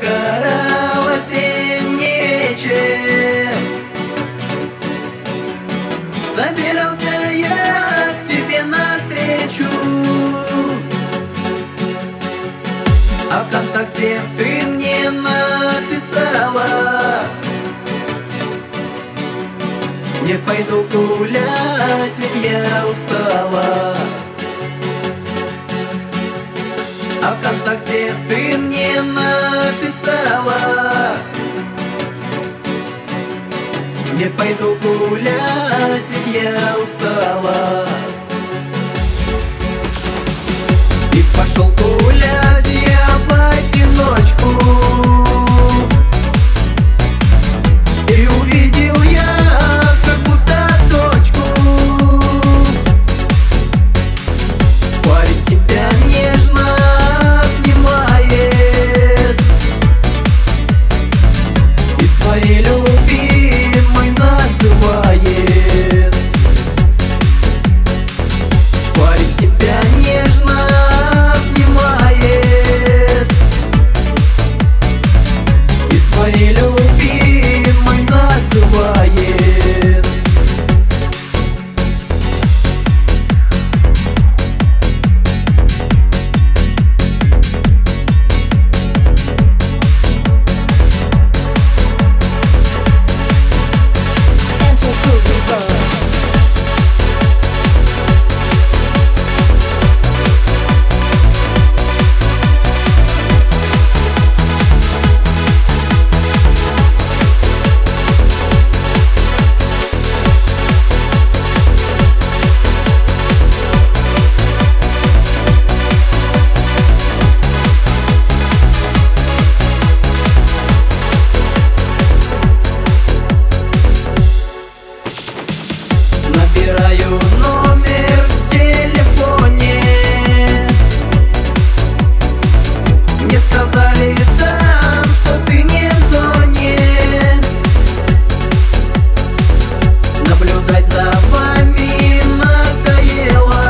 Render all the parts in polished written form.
загорал осенний вечер. Собирался я к тебе навстречу, а ВКонтакте ты мне написала: не пойду гулять, ведь я устала. А ВКонтакте ты мне написала: не пойду гулять, ведь я устала. И пошел гулять я в одиночку, и увидел я как будто точку. Парень тебя нежно обнимает и своей любимой называет. Парень тебя нежно обнимает и своей любимой называет. Набираю номер в телефоне, мне сказали там, что ты не в зоне. Наблюдать за вами надоело,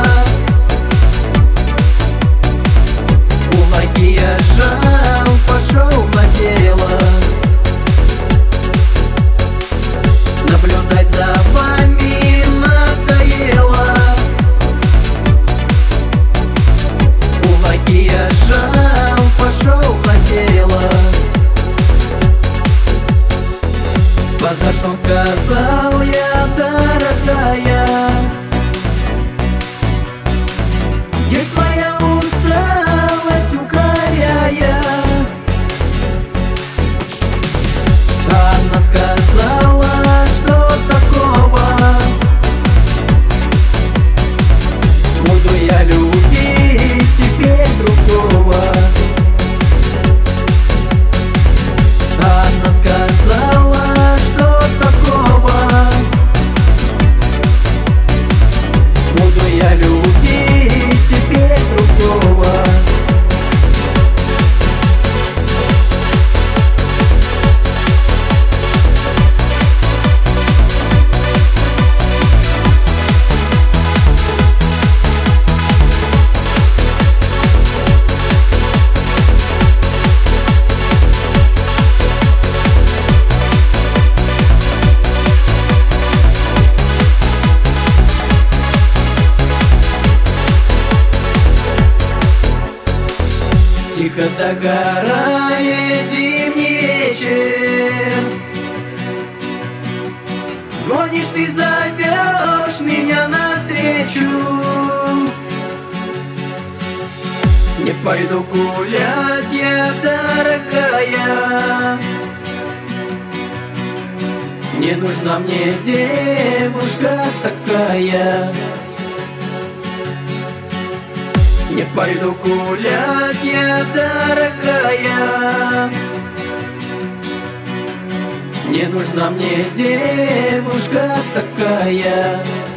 кулаки я сжал, пошел на дело. Наблюдать за вами надоело, кулаки я сжал, пошел на дело. Подошел, сказал я: дорогая, где ж твоя усталость укоряя? Она сказала: что такого, буду я любить теперь другого. Она сказала: что такого, буду я любить теперь другого. Тихо догорает зимний вечер, звонишь ты, зовешь меня навстречу. Не пойду гулять я, дорогая, не нужна мне девушка такая. Не пойду гулять я, дорогая, не нужна мне девушка такая.